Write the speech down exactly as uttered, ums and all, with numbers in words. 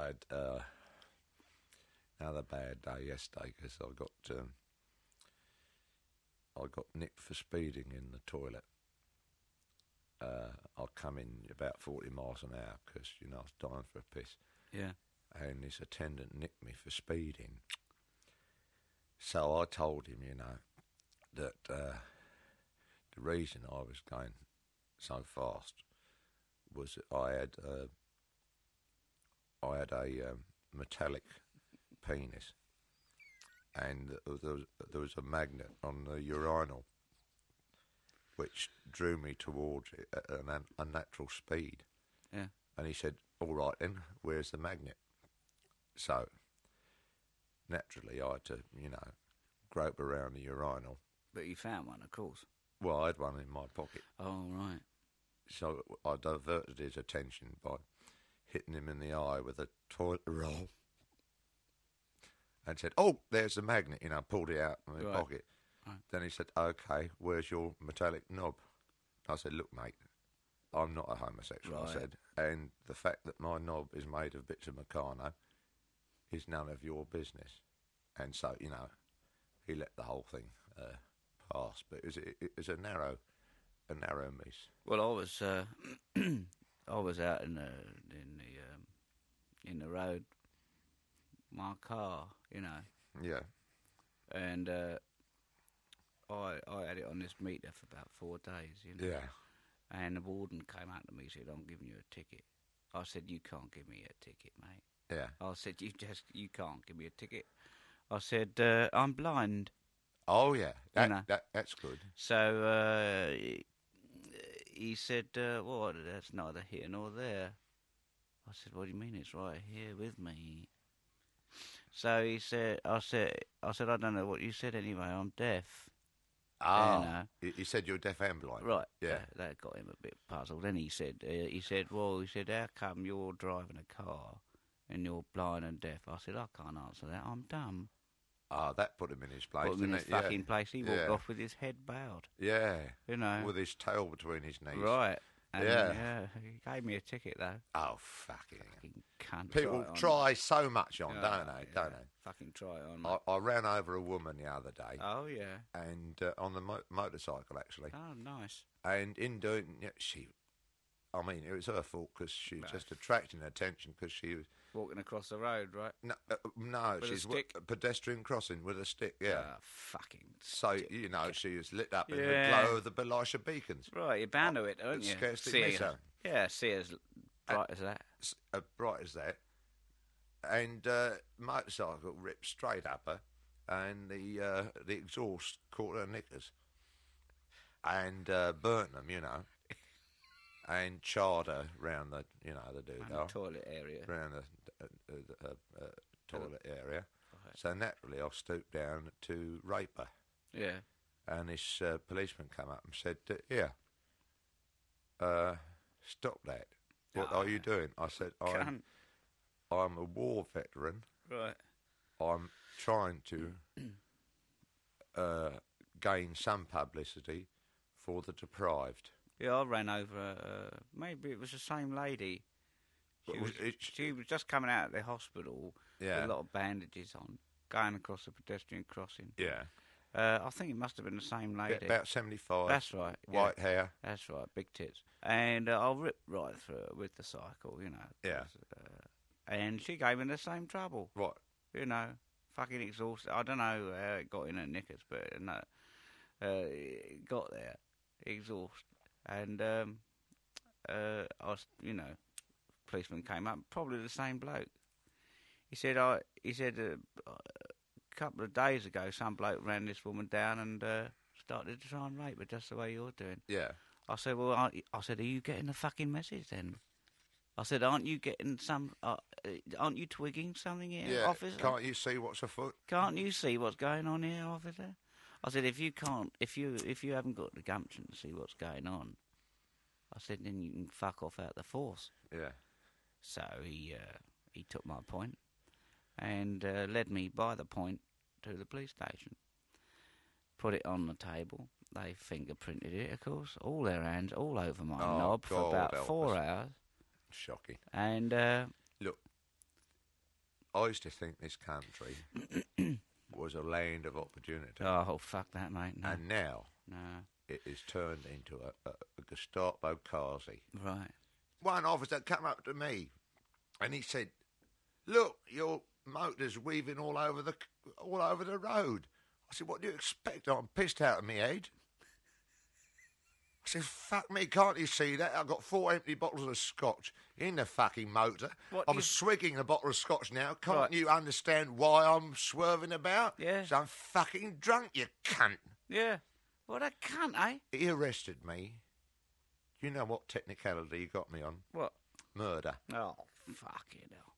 I had uh, another bad day yesterday because I got um, I got nicked for speeding in the toilet. Uh, I'd come in about forty miles an hour because, you know, I was dying for a piss. Yeah. And this attendant nicked me for speeding. So I told him, you know, that uh, the reason I was going so fast was that I had uh, I had a um, metallic penis, and there was, there was a magnet on the urinal which drew me towards it at an unnatural speed. Yeah. And he said, all right then, where's the magnet? So, naturally, I had to, you know, grope around the urinal. But you found one, of course. Well, I had one in my pocket. Oh, right. So I diverted his attention by hitting him in the eye with a toilet roll and said, oh, there's the magnet, you know, pulled it out of my Right. pocket. Right. Then he said, okay, where's your metallic knob? I said, look, mate, I'm not a homosexual, Right. I said, and the fact that my knob is made of bits of Meccano is none of your business. And so, you know, he let the whole thing uh, pass, but it was, it, it was a narrow, a narrow miss. Well, I was uh, I was out in the in the um, in the road, my car, you know, Yeah, and uh, I I had it on this meter for about four days, you know. yeah. And the warden came out to me and said, I'm giving you a ticket. I said, you can't give me a ticket, mate. Yeah. I said, you just, you can't give me a ticket. I said, uh, I'm blind. Oh, yeah. That, know. that That's good. So uh, he, he said, uh, well, that's neither here nor there. I said, what do you mean it's right here with me? So he said, I said, I said, I don't know what you said anyway, I'm deaf. Ah, You know. he, he said you're deaf and blind. Right, Yeah. uh, that got him a bit puzzled. Then he said, uh, he said, well, he said, how come you're driving a car and you're blind and deaf? I said, I can't answer that, I'm dumb. Ah, that put him in his place, Put him in didn't his it? Yeah. fucking place. He walked Yeah. off with his head bowed, Yeah. you know. With his tail between his knees. Right. And, Yeah. yeah. He gave me a ticket, though. Oh, fucking hell. Fucking cunt. People it on. try so much on, Oh, don't they? yeah. Don't they? Fucking try it on, I, mate. I ran over a woman the other day, Oh, yeah. and uh, on the mo- motorcycle actually, Oh, nice. and in doing, yeah, she, I mean, it was her fault because she was Right. just attracting attention because she was Walking across the road, right? no, uh, no, With a she's stick? a pedestrian crossing with a stick, yeah. Ah, fucking So stick. you know she was lit up in Yeah. the glow of the Belisha beacons, Right, you're bound to it, aren't It's you? scarcely See miss her- her. Yeah, see as bright as that. s- uh, bright as that, and uh, motorcycle ripped straight up her, and the uh, the exhaust caught her knickers, and uh, burnt them, you know, and charred her round the, you know, the And the doodah, toilet area. round the uh, uh, uh, uh, toilet area. Right. So naturally, I stooped down to rape her, Yeah. and this uh, policeman came up and said, uh, "Here, uh, stop that. What Oh, are you doing?" I said, "I'm, Cunt. I'm a war veteran. Right. I'm trying to uh, gain some publicity for the deprived." Yeah, I ran over. Uh, maybe it was the same lady. She But was, was it- she was just coming out of the hospital Yeah. with a lot of bandages on, going across a pedestrian crossing. Yeah. Uh, I think it must have been the same lady. About seventy-five. That's right. yeah. White hair. That's right, big tits. And uh, I'll rip right through her with the cycle, you know. Yeah. 'cause, Uh, and she gave me the same trouble, Right. you know. Fucking exhausted. I don't know how it got in her knickers, but no, uh, it got there, exhaust. And um, uh, I was, you know, policeman came up, probably the same bloke. He said, I. He said uh, a couple of days ago, some bloke ran this woman down and uh, started to try and rape her, just the way you're doing. Yeah. I said, well, aren't you, I said, are you getting the fucking message then? I said, aren't you getting some? Uh, aren't you twigging something here, Yeah. officer? Can't you see what's afoot? Can't you see what's going on here, officer? I said, if you can't, if you if you haven't got the gumption to see what's going on, I said, then you can fuck off out the force. Yeah. So he uh, he took my point and uh, led me by the point to the police station. Put it on the table. They fingerprinted it, of course. All their hands, all over my Oh, knob for God about help four us. hours. Shocking. And uh, Look, I used to think this country was a land of opportunity. Oh, fuck that, mate. No. And now no. it is turned into a, a, a Gestapo Kazi. Right. One officer came up to me and he said, "Look, your motor's weaving all over the all over the road." I said, "What do you expect? I'm pissed out of my head." I said, "Fuck me, can't you see that? I've got four empty bottles of scotch in the fucking motor. What, I'm you- swigging a bottle of scotch now. Can't Right. you understand why I'm swerving about? Yeah. So I'm fucking drunk, you cunt." Yeah. What a cunt, eh? He arrested me. Do you know what technicality he got me on? What? Murder. Oh, fucking hell.